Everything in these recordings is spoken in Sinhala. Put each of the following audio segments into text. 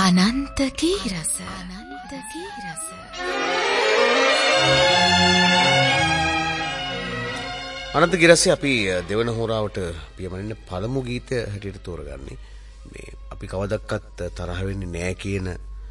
අනන්ත කීරස අනන්ත ගිරස්සේ අපි දෙවන හෝරාවට පියමනින්න පළමු ගීතය හැටියට තෝරගන්නේ මේ අපි කවදක්වත් තරහ වෙන්නේ නැහැ කියන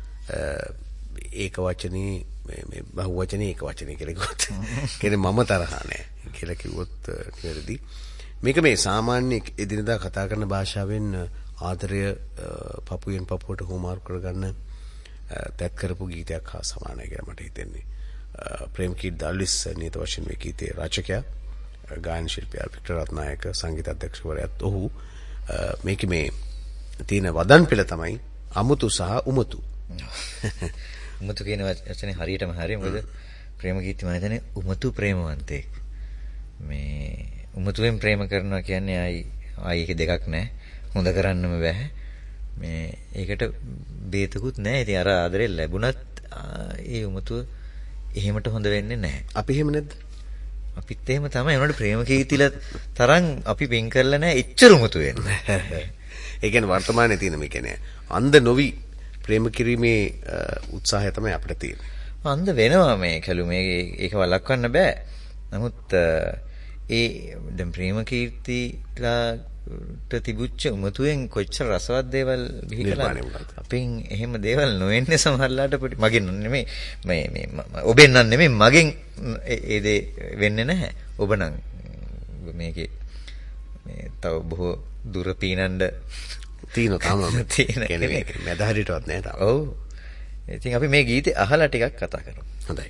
ඒක වචනේ මේ බහුව වචනේ ඒක වචනේ කියලා කිව්වොත් කියන්නේ මම තරහ නැහැ කියලා කිව්වොත් නිවැරදි. මේක මේ සාමාන්‍ය එදිනදා කතා කරන භාෂාවෙන් ආදරය පපුවෙන් පපුවට හුමාරු කරගන්න තැත් කරපු ගීතයක් හා සමානයි කියලා මට හිතෙන්නේ. ප්‍රේම්කීර්ති දල්විස් නියත වශයෙන් මේ ගීතයේ රචකයා ගායන ශිල්පියා වික්ටර් රත්නායක සංගීත අධ්‍යක්ෂකවරයාත් ඔහු මේකේ මේ තියෙන වදන් පෙළ තමයි අමුතු සහ උමතු. උමතු කියන වචනේ හරියටම හරිය. මොකද ප්‍රේමකීර්ති මම හිතන්නේ උමතු ප්‍රේමවන්තයෙක්. මේ උමතුවෙන් ප්‍රේම කරනවා කියන්නේ ආයි ඒක දෙකක් නැහැ. හොඳ කරන්නම බෑ. මේ ඒකට බේතකුත් නැහැ. ඉතින් අර ආදරේ ලැබුණත් ඒ උමතුව එහෙමට හොඳ වෙන්නේ නැහැ. අපි එහෙම නැද්ද? අපිත් එහෙම තමයි. උනට ප්‍රේමකීර්තිල තරම් අපි පින් කරලා නැහැ. එච්චර උමතු වෙන්නේ. ඒ කියන්නේ වර්තමානයේ තියෙන මේ කියන්නේ අන්ධ නොවි ප්‍රේම කිරීමේ උත්සාහය තමයි අපිට තියෙන්නේ. අන්ධ වෙනවා මේ කැලු මේ ඒක වළක්වන්න බෑ. නමුත් ඒ දැන් ප්‍රේමකීර්තිලාට තිබුච්ච උමතුෙන් කොච්චර රසවත් දේවල් බිහිකලා අපෙන් එහෙම දේවල් නොවෙන්නේ සමහරලාට මගෙන් නෙමෙයි මේ ඔබෙන් නම් නෙමෙයි මගෙන් ඒ දේ වෙන්නේ නැහැ. ඔබ නම් මේකේ මේ තව බොහෝ දුර පීනන්න තියෙනවා කියන්නේ මේක මැදහරියටවත් නෑ තාම. ඔව්. ඉතින් අපි මේ ගීතේ අහලා ටිකක් කතා කරමු. හොඳයි.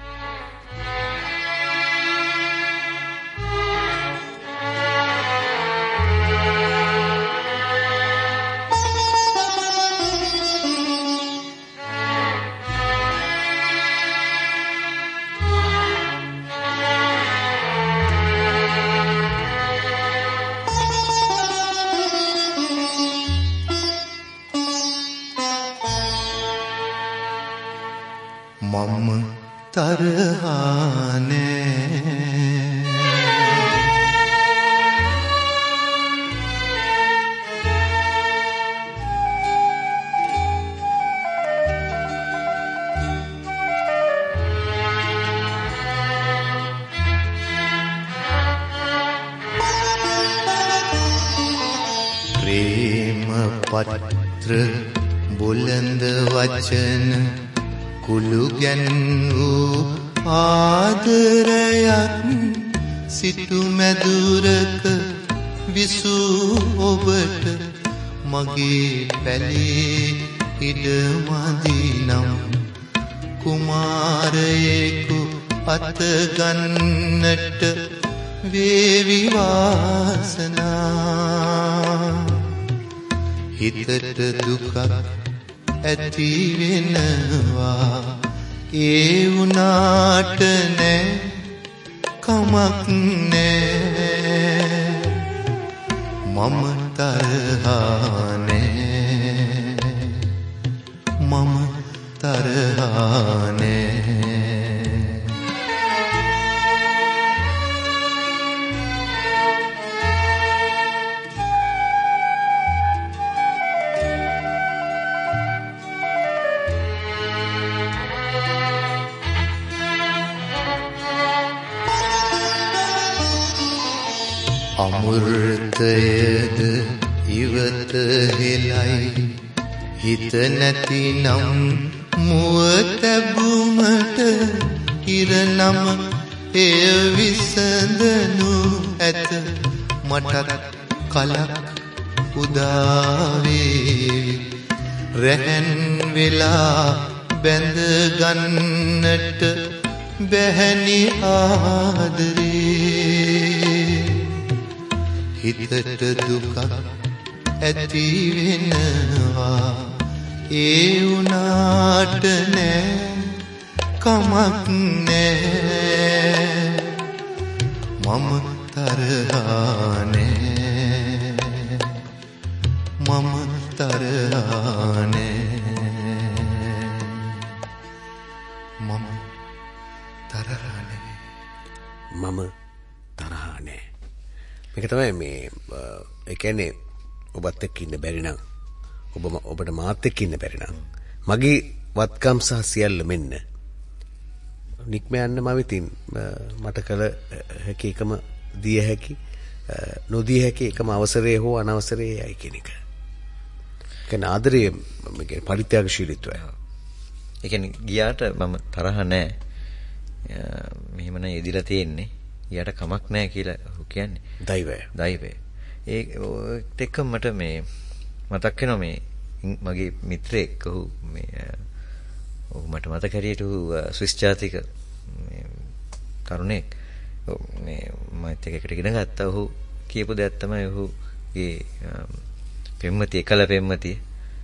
මම තරහානේ ප්‍රේම පත්‍ර බුලඳ වචන කුළු ගැන්වූ ආදරයක් සිටු මැදුරක විසූ ඔබට මගේ පැලේ ඉඩමදිනම් කුමාරයෙකු අතගන්නට වේවි වාසනා හිතට දුකක් ඇති වෙනවා ඒ වුණාට නෑ කමක් නෑ මම තරහානේ මම තරහානේ අමෘතයද ඉවත හෙලයි හිත නැතිනම් මුව තැබුමට ඉරනම එය විසඳනු ඇත මටත් කලක් උදාවේ රැහන් වෙලා බැඳ ගන්නට බැහැනි ආදරේ හිතට දුකක් ඇති වෙනවා ඒ වුණාට නෑ කමක් නෑ මම තරහානේ මම තරහානේ මම තරහානේ මම තරහානේ මේක තමයි මේ ඒ කියන්නේ ඔබත් එක්ක ඉන්න බැරි නම් ඔබට මාත් එක්ක ඉන්න බැරි නම් මගේ වත්කම් සහ සියල්ල මෙන්න නික්ම යන්න මම ඉතින් මට කළ හැකි එකම දිය හැකි නොදිය හැකි එකම අවසරය හෝ අනවසරය යයි කියන එක. කියන්නේ ආදරය පරිත්‍යාගශීලීත්වය. ඒ කියන්නේ ගියාට මම තරහ නැහැ. මෙහෙම නෑ යෙදිලා තියෙන්නේ. ගියාට කමක් නැහැ කියලා කියන්නේ. දෛවය. ඒත් එක්ක මට මේ මතක් වෙනවා මේ මගේ මිත්‍රයෙක් ඔහු මට මතක හැටියට ස්විස් ජාතික තරුණෙක් මේ මයිත් එකට ඉගෙන ගත්තා. ඔහු කියපු දෙයක් තමයි ඔහුගේ පෙම්වතිය එකල පෙම්වතිය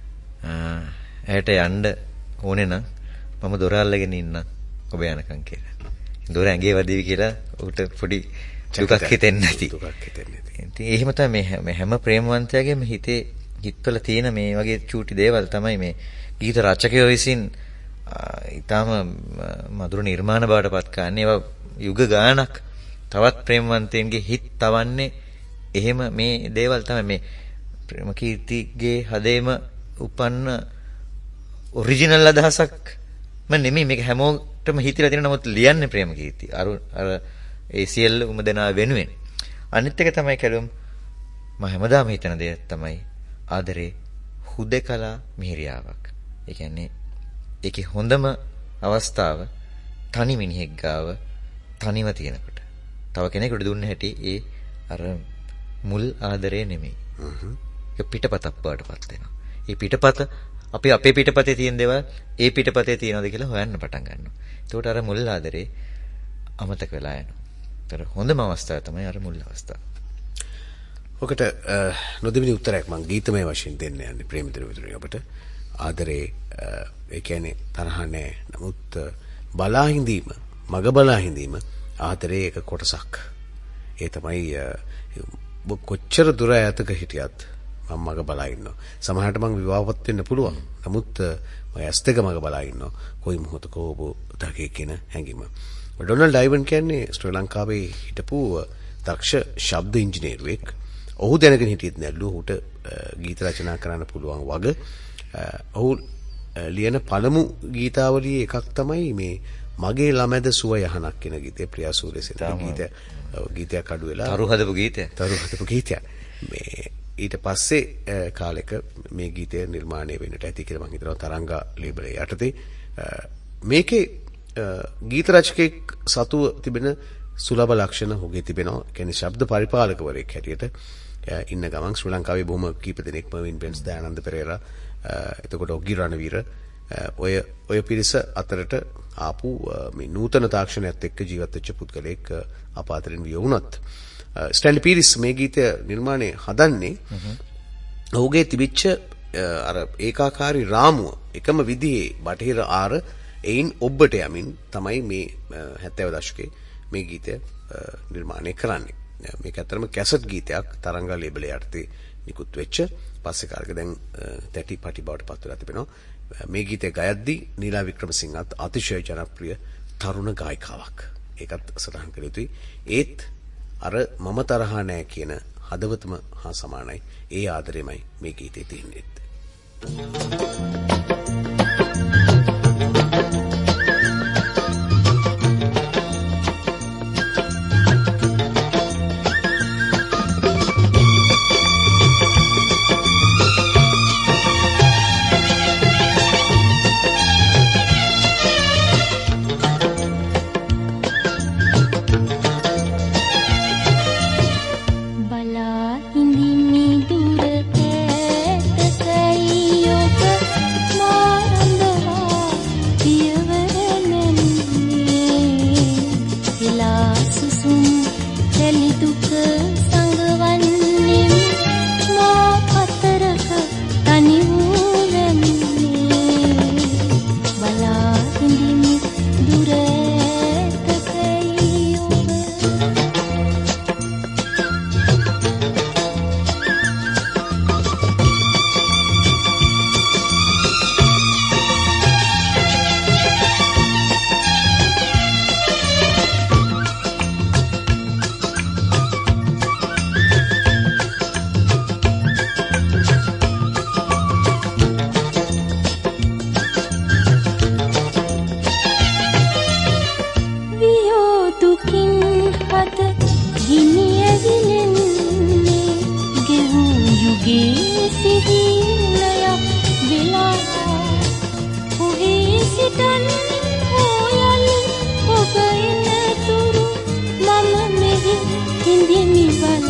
ඇයට යන්න ඕනේ නම් මම දොර අල්ලගෙන ඉන්නම් ඔබ යනකම් කියලා. දොර ඇඟේ වදිවි කියලා උට පොඩි දුකක් හිතෙන්නේ නැති. ඉතින් එහෙම තමයි මේ හැම ප්‍රේමවන්තයාගේම හිතවල තියෙන මේ වගේ චූටි දේවල් තමයි මේ ගීත රචකයෝ විසින් ඊටාම මధుර නිර්මාණ බවට පත් කරන්නේ. ඒවා යුග ගානක් තවත් ප්‍රේමවන්තයන්ගේ හිත තවන්නේ එහෙම මේ දේවල් තමයි මේ ප්‍රේමකීර්තිගේ හදේම උපන්න ඔරිජිනල් අදහසක් නෙමෙයි මේක හැමෝටම හිතලා තියෙන නමුත් ලියන්නේ ප්‍රේමකීර්ති අර ACL උමදනා වෙනුවෙන්. අනිත් එක තමයි කලුම් මම හැමදාම හිතන දේ තමයි ආදරේ හුදකලා මිහිරියාවක්. ඒ කියන්නේ ඒකේ හොඳම අවස්ථාව තනි මිනිහෙක් ගාව තනිව තියෙනකොට. තව කෙනෙකුට දුන්න හැටි ඒ අර මුල් ආදරේ නෙමෙයි. ඒක පිටපතක් බවටපත් වෙනවා. ඒ පිටපත අපේ පිටපතේ තියෙන දේවල් ඒ පිටපතේ තියෙනවද කියලා හොයන්න පටන් ගන්නවා. ඒකට අර මුල් ආදරේ අමතක වෙලා යනවා. ඒතර හොඳම අවස්ථාව තමයි අර මුල් අවස්ථාව. ඔකට නොදෙමිනි උත්තරයක් මම ගීතමය වශයෙන් දෙන්න යන්නේ ප්‍රේමදින විතරයි ඔබට. ආදරේ ඒ කියන්නේ තරහ නැහැ. නමුත් බලා හිඳීම, මග බලා හිඳීම ආදරේ එක කොටසක්. ඒ තමයි කොච්චර දුර ඈතක හිටියත් මම මග බලා ඉන්නවා. සමහරට මම විවාහවත් වෙන්න පුළුවන්. නමුත් මම ඇස් දෙක මග බලා ඉන්නවා. කොයි මොහොතක ඔබ දකේ කියන හැඟීම. ඩොනල්ඩ් අයිවන් කියන්නේ ශ්‍රී ලංකාවේ හිටපු දක්ෂ ශබ්ද ඉංජිනේරුවෙක්. ඔහු දැනගෙන හිටියෙත් නැල්ලු ඔහුට ගීත රචනා කරන්න පුළුවන් වග. ඔහු ලියන පළමු ගීතාවලියේ එකක් තමයි මේ මගේ ළමැද සුව යහනක් කියන ගීතය. ප්‍රියා සූරියසේන ගීතයක් අඩු වෙලා තරු හදපු ගීතයක්. මේ ඊට පස්සේ කාලෙක මේ ගීතය නිර්මාණය වෙන්නට ඇති කියලා මම හිතනවා තරංගා ලේබලේ යටතේ. මේකේ ගීත රචකෙක් සතුව තිබෙන සුලභ ලක්ෂණ ඔහුගේ තිබෙනවා. කියන්නේ ශබ්ද පරිපාලකවරයෙක් හැටියට ඉන්න ගමන් ශ්‍රී ලංකාවේ බොහොම කීප දෙනෙක්ම වින්පෙන්ස් දයානන්ද පෙරේරා එතකොට ඔග්ගි රණවීර ඔය පිරිස අතරට ආපු මේ නූතන තාක්ෂණයත් එක්ක ජීවත් වෙච්ච පුද්ගලෙක් අපාතරින් වියවුණත් ස්ටැන්ලි පීරිස් මේ ගීතය නිර්මාණය හදන්නේ ඔහුගේ තිබිච්ච අර ඒකාකාරී රාමුව එකම විදිහේ බටහිර ආර එයින් ඔබට යමින් තමයි මේ 70 දශකයේ මේ ගීතය නිර්මාණය කරන්නේ. මේක ඇත්තටම කැසට් ගීතයක් තරංගා ලේබලේ යටතේ නිකුත් වෙච්ච පස්සේ කාලෙක දැන් තැටි පටි බවට පත් වෙලා තිබෙනවා. මේ ගීතය ගයද්දී නීලා වික්‍රමසිංහත් අතිශය ජනප්‍රිය තරුණ ගායිකාවක්. ඒකත් සටහන් කළ යුතුයි. ඒත් අර මම තරහා නෑ කියන හදවතම හා සමානයි. ඒ ආදරෙමයි මේ ගීතේ තියෙන්නේ. දැන් හොයලි ඔබ එනතුරු මම මෙහි හිඳිමි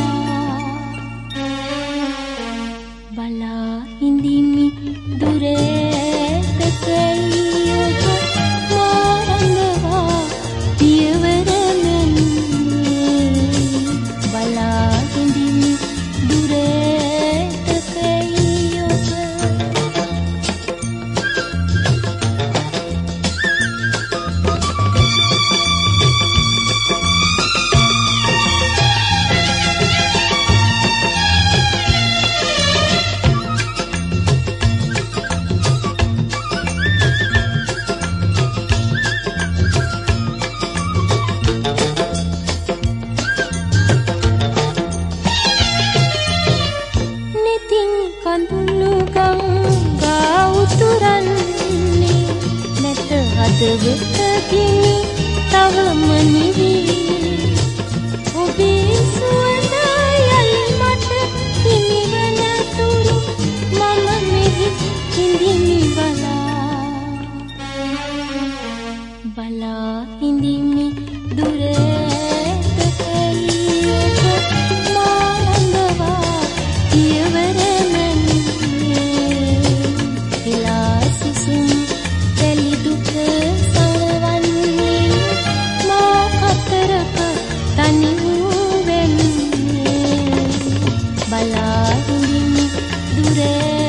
බලා හිඳිමි දුරේ තකයි ඔබ මාරංගවා පියවර මෙන්නේ බලා හිඳිමි දුරේ තකයි ඔබ වෙතකිනි තවම නිවි ඔබේ සුවඳ යලි මට හිමිවන තුරු මම මෙහි හිඳිමි බලා හිඳිමි දුරේ තකයි ඔබ මාරංගවා පියවර මෙන්නේ හිලා සිසුම් තෙලි දුක තනි වූ වෙන්නේ බලා හිඳිමි දුරේ